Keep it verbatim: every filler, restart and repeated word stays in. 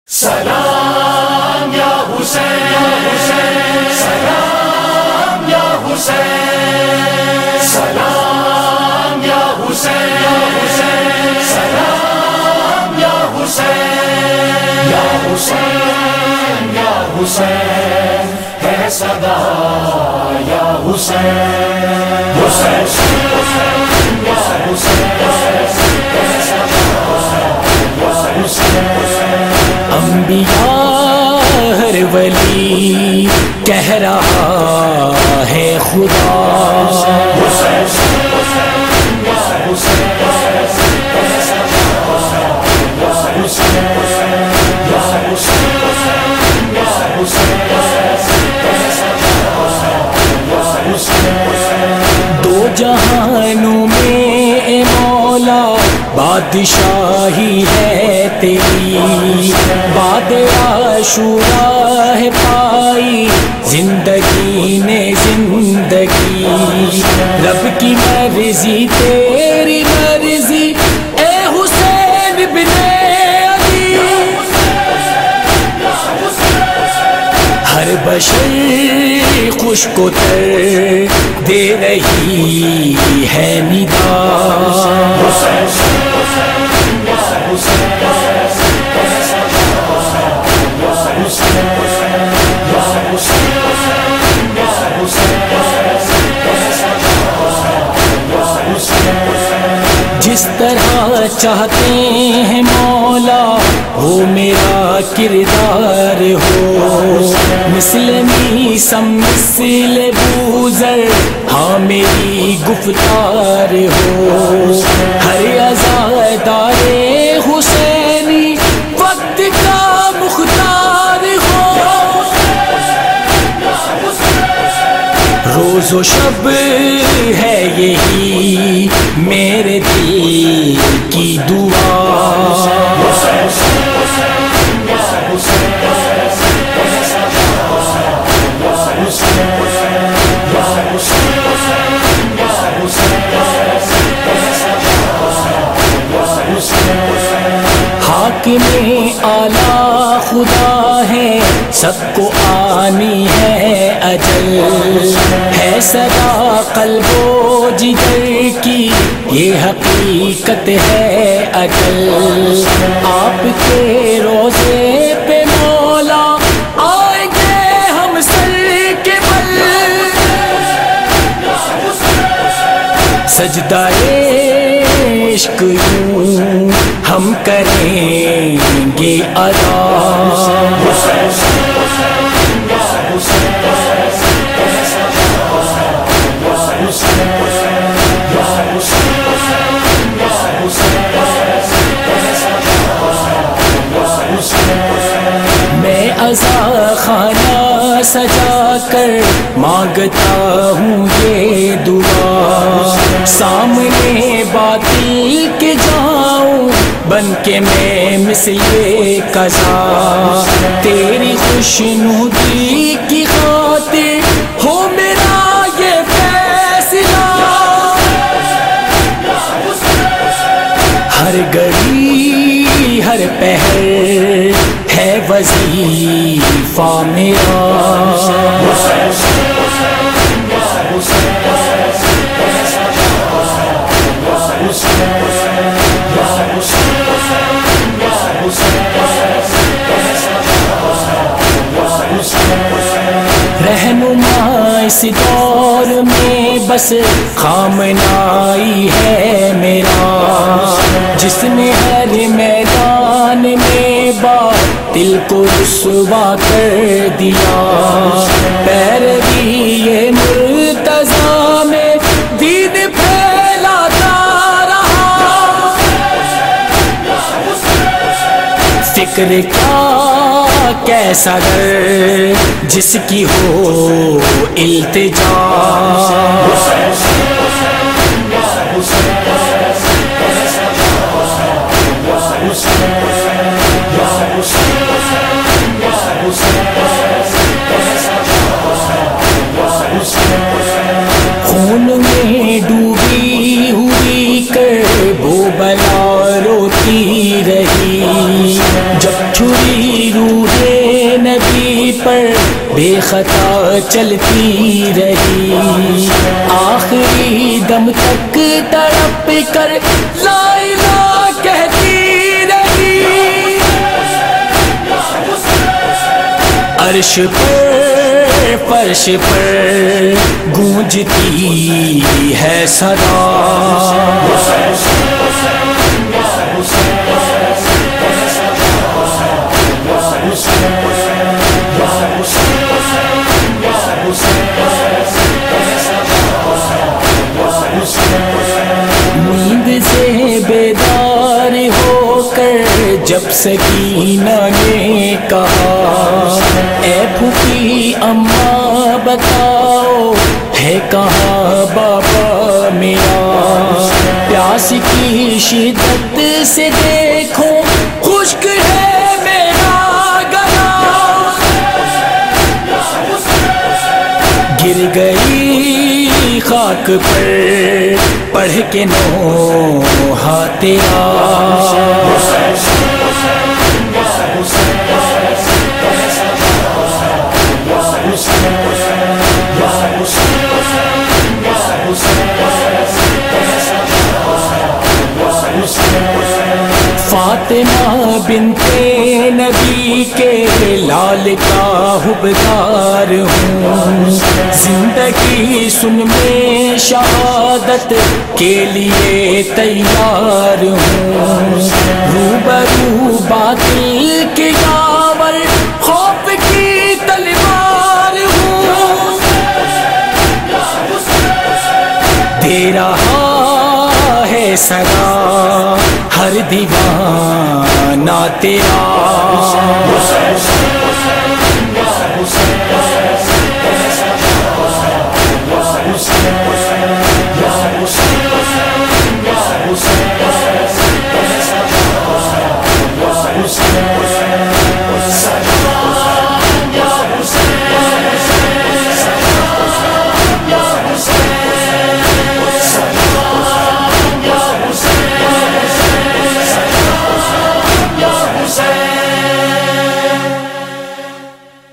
سلام یا حسین، سلام یا حسین، سلام یا حسین، سلام یا حسین، یا حسین یا حسین ہے صدا یا حسین، حسین یا حسین ہے صدا یا حسین۔ انبیاء ہر ولی کہہ رہا ہے خدا، دو جہانوں میں اے مولا بادشاہی ہے تیری، بعد عاشورا ہے پائی زندگی نے زندگی، رب کی مرضی تیری مرضی اے حسین بن علی، ہر بشر خوش کو تر دے رہی ہے ندا، جس طرح چاہتے ہیں مولا وہ میرا کردار ہو، مثل میسم مثل بوذر ہاں میری گفتار ہو، ہر عزادار حسینی وقت کا مختار ہو، روز و شب ہے یہی میرے دل کی دعا، حاکم اعلیٰ خدا ہے سب کو آنی ہے اجل، ہے صدا قلب و جگر کی یہ حقیقت ہے اجل، آپ کے روزے پہ مولا آئیں گے ہم سر کے بل، سجدہ عشق یوں ہم کریں گے ادا، میں عزا خانہ سجا کر مانگتا ہوں یہ دعا، سامنے باطل کے جاؤں بن کے میں مثل قضا، تیری خوشنودی کی خاطر ہو میرا یہ فیصلہ، ہر گھڑی ہر پہر ہے وظیفہ میرا، رہنما اس دور میں بس خامنائی ہے میرا، جس نے ہر میدان میں باطل کو رسوا کر دیا، پیروی یہ مرتضیٰ میں دین پھیلاتا رہا، فکر کیا کیسا گر جس کی ہو التجا، خون میں ڈوبی ہوئی کرب و بلا روتی رہی، جب چھری نبی پر بے خطا چلتی رہی، آخری دم تک تڑپ کر لا الہ کہتی رہی، عرش پر فرش پر گونجتی ہے صدا، نیند سے بیدار ہو کر جب سکینہ نے کہا، اے پھوپھی اماں بتاؤ ہے کہاں بابا میرا، پیاس کی شدت سے دیکھو خشک ہے میرا گلا، گر گئی خاک پر پڑھ کے نوحہ تیرا، فاطمہ بنت نبی کے لال کا حبدار ہوں، زندگی سن میں شہادت کے لیے تیار ہوں، روبرو باطل کے یاور خوف کی تلوار ہوں، دے رہا ہے صدا ہر دیوانہ تیرا،